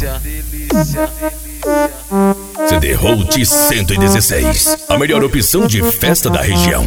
CD Hot 116, a melhor opção de festa da região.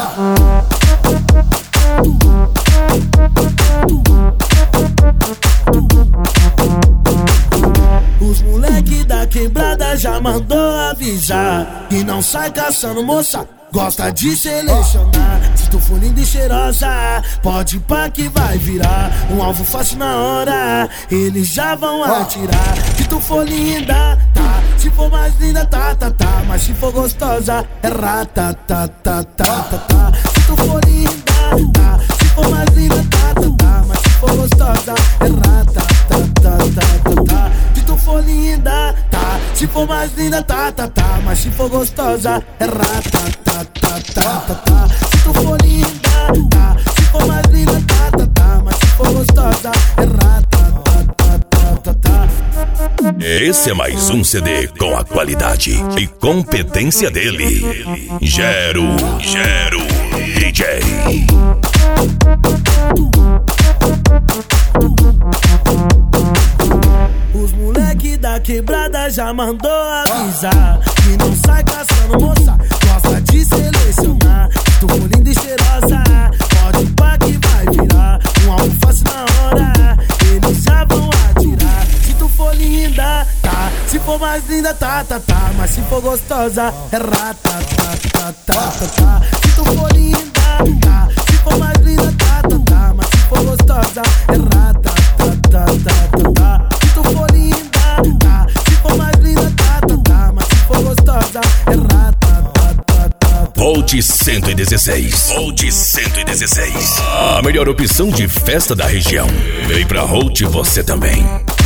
Os moleque da quebrada já mandou avisar que não sai caçando moça, gosta de selecionar. Se tu for linda e cheirosa, pode ir pá que vai virar um alvo fácil na hora, eles já vão atirar. Se tu for linda, tá. Se for mais linda, tá. Mas se for gostosa, é rata, tá. Se tu for linda, tá. Se for mais linda, tá. Mas se for gostosa, é rata, tá. Se tu for linda, tá. Se for mais linda, tá. Mas se for gostosa, é rata, tá. Se tu for linda, tá. Se for mais linda, tá. Mas se for gostosa, é rata, tá. Esse é mais um CD com a qualidade e competência dele. Gero DJ. Os moleque da quebrada já mandou avisar que não sai caçando moça, gosta de selecionar. Se tu for linda e cheirosa, pode ir pá que vai virar um alvo fácil na hora, eles já vão atirar. Se tu for linda, tá. Se for mais linda, tá. Mas se for gostosa, é rata, tá. Se tu for linda, tá. Se for mais linda, tá. Mas se for gostosa, é rata, tá. Se tu for linda, tá. Se for mais linda, tá. Mas se for gostosa, é rata, tá. Hot 116. Hot 116. A melhor opção de festa da região. Vem pra Hot você também.